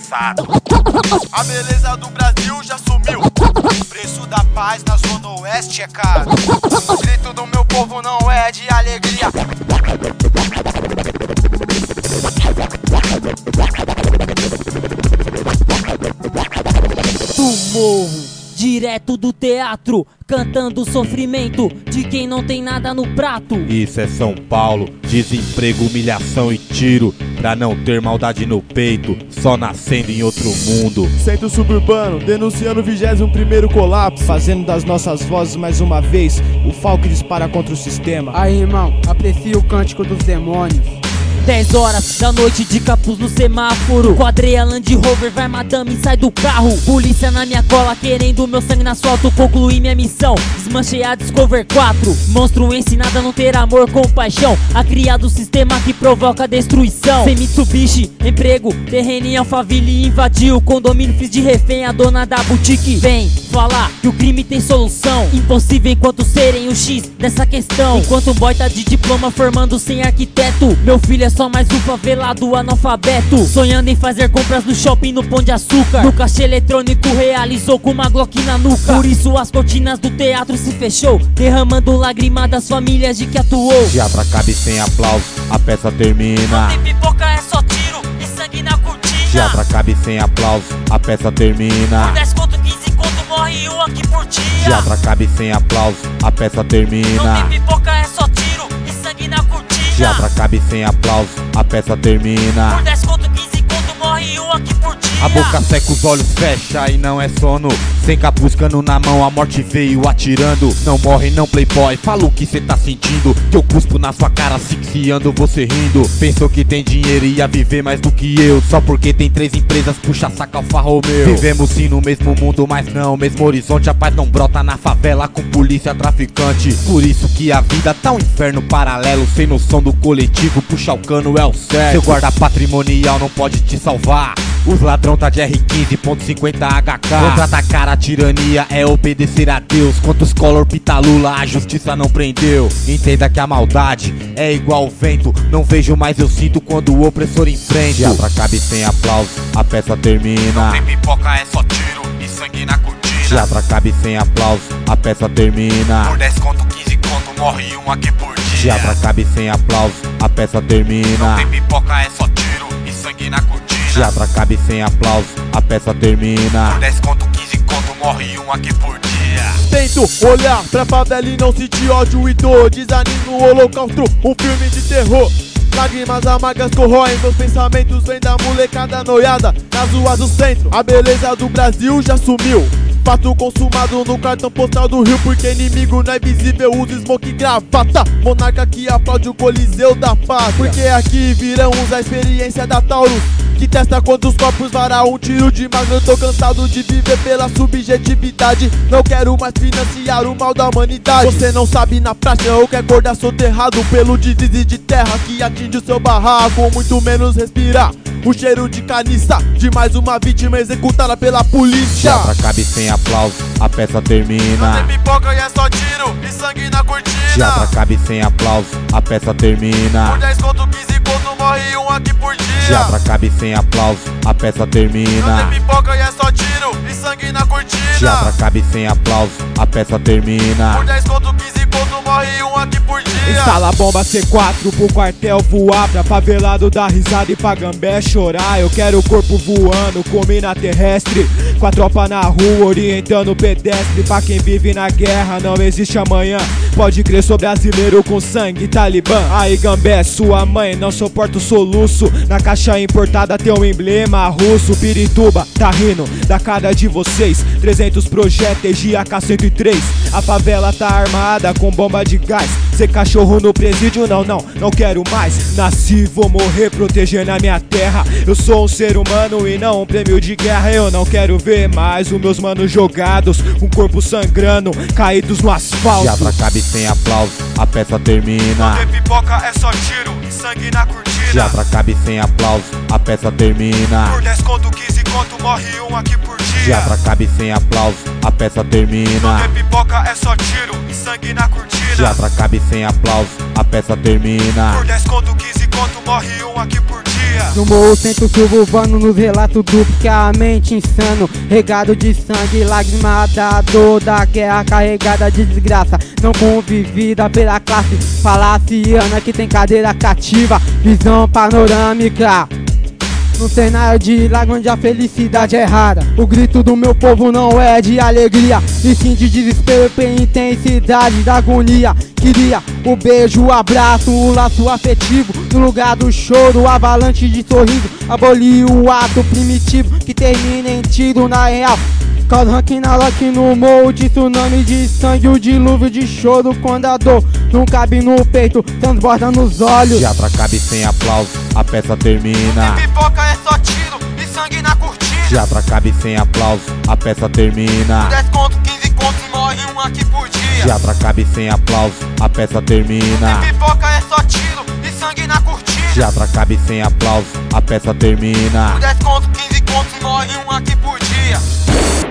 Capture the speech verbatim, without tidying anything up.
desgraçado. A beleza do Brasil já sumiu. O preço da paz na zona oeste é caro. O grito do meu povo não é de alegria. Do morro, direto do teatro, cantando o sofrimento de quem não tem nada no prato. Isso é São Paulo, desemprego, humilhação e tiro, pra não ter maldade no peito, só nascendo em outro mundo. Centro suburbano, denunciando o vigésimo primeiro colapso, fazendo das nossas vozes mais uma vez o fal que dispara contra o sistema. Aí, irmão, aprecia o cântico dos demônios. Dez horas da noite de capuz no semáforo, quadrei a Land Rover, vai madame e sai do carro. Polícia na minha cola querendo meu sangue na asfalto. Concluí minha missão, desmanchei a Discover quatro. Monstro ensinado a não ter amor com paixão, a criar do sistema que provoca destruição. Sem Mitsubishi, emprego, terreno em Alphaville, invadiu o condomínio, fiz de refém a dona da boutique. Vem falar que o crime tem solução, impossível enquanto serem o X dessa questão. Enquanto um boy tá de diploma formando sem arquiteto, meu filho é só mais um favelado analfabeto, sonhando em fazer compras no shopping no Pão de Açúcar. No caixa eletrônico realizou com uma Glock na nuca. Por isso as cortinas do teatro se fechou, derramando lágrimas das famílias de que atuou. Teatro acabe sem aplauso, a peça termina. Não tem pipoca, é só tiro e sangue na cortina. Teatro acabe sem aplauso, a peça termina. Por dez conto, quinze conto, morre um aqui por dia. Teatro acabe sem aplauso, a peça termina. Não tem pipoca, é só tiro e sangue na cortina. Teatro acabe sem aplauso, a peça termina. Por dez conto, quinze conto, morre um aqui por dia. A boca seca, os olhos fecha e não é sono. Sem capuz, cano na mão, a morte veio atirando. Não morre não, playboy, fala o que cê tá sentindo, que eu cuspo na sua cara asfixiando você rindo. Pensou que tem dinheiro e ia viver mais do que eu, só porque tem três empresas, puxa saca Alfa Romeo. Vivemos sim no mesmo mundo, mas não mesmo horizonte. A paz não brota na favela com polícia traficante. Por isso que a vida tá um inferno paralelo, sem noção do coletivo, puxa o cano é o certo. Seu guarda patrimonial não pode te salvar, os ladrão tá de R quinze ponto cinquenta H K. Contra-atacar a tirania é obedecer a Deus. Quantos color pitalula a justiça não prendeu. Entenda que a maldade é igual o vento, não vejo mais eu sinto quando o opressor enfrenta. Teatro acabe sem aplauso, a peça termina. Não tem pipoca, é só tiro e sangue na cortina. Teatro acabe sem aplauso, a peça termina. Por dez conto, quinze conto, morre um aqui por dia. Teatro acabe sem aplauso, a peça termina. Não tem pipoca, é só tiro e sangue na cortina. Teatro acabe sem aplauso, a peça termina. Por dez conto, quinze conto, morre um aqui por dia. Tento olhar pra favela e não sentir ódio e dor. Desanimo o holocausto, um filme de terror. Lágrimas amargas corroem meus pensamentos, vem da molecada noiada nas ruas do centro. A beleza do Brasil já sumiu, fato consumado no cartão postal do Rio. Porque inimigo não é visível, usa smoke e gravata. Monarca que aplaude o Coliseu da Pátria. Porque aqui viramos a experiência da Taurus, que testa quantos corpos vará um tiro de magro. Eu tô cansado de viver pela subjetividade, não quero mais financiar o mal da humanidade. Você não sabe na prática ou quer acordar soterrado pelo deslize de terra que atinge o seu barraco. Muito menos respirar o cheiro de caniça de mais uma vítima executada pela polícia. Teatro acabe sem aplauso, a peça termina. Não tem pipoca e é só tiro e sangue na cortina. Teatro acabe sem aplauso, a peça termina. Por dez conto, quinze conto, morre um aqui por dia. Teatro acabe sem aplauso, a peça termina. Não tem pipoca e é só tiro e sangue na cortina. Teatro acabe sem aplauso, a peça termina. Por dez conto, quinze conto, morre um aqui por dia. Instala a bomba C quatro pro quartel voar, pra favelado dar risada e pra gambé chorar. Eu quero o corpo voando com mina terrestre, com a tropa na rua orientando o pedestre. Pra quem vive na guerra não existe amanhã, pode crer, sou brasileiro com sangue talibã. Aí gambé, sua mãe não suporta o soluço, na caixa importada tem um emblema russo. Pirituba tá rindo da cara de vocês, trezentos projéteis de A K cento e três. A favela tá armada com bomba de gás, ser cachorro no presídio, não, não, não quero mais. Nasci, vou morrer protegendo a minha terra. Eu sou um ser humano e não um prêmio de guerra. Eu não quero ver mais os meus manos jogados, um corpo sangrando, caídos no asfalto. Teatro acabe sem aplauso, a peça termina. Não tem pipoca, é só tiro e sangue na cortina. Teatro acabe sem aplauso, a peça termina. Por dez conto, quinze conto, morre um aqui por dia. Teatro acabe sem aplauso, a peça termina. Não tem pipoca, é só tiro e sangue na cortina. Teatro acabe sem aplauso, a peça termina. Por dez conto, quinze conto, conto, morre um aqui por dia. No morro centro suburbano, nos relatos duplicamente insano, regado de sangue, lágrima da dor da guerra, carregada de desgraça, não convivida pela classe falaciana que tem cadeira cativa, visão panorâmica. No cenário de lá onde a felicidade é rara, o grito do meu povo não é de alegria, e sim de desespero pela intensidade da agonia. Queria o beijo, o abraço, o laço afetivo, no lugar do choro, avalanche de sorriso. Abolir o ato primitivo que termina em tiro na real. Causa ranking na lock no morro, de tsunami de sangue, o dilúvio de choro quando a dor não cabe no peito, transborda nos olhos. Teatro cabe sem aplauso, a peça termina. Tem pipoca é só tiro e sangue na cortina. Teatro cabe sem aplauso, a peça termina. dez conto, quinze contos e morre um aqui por dia. Teatro cabe sem aplauso, a peça termina. Tem pipoca é só tiro e sangue na cortina. Teatro cabe sem aplauso, a peça termina. dez conto, quinze contos e morre um aqui por dia.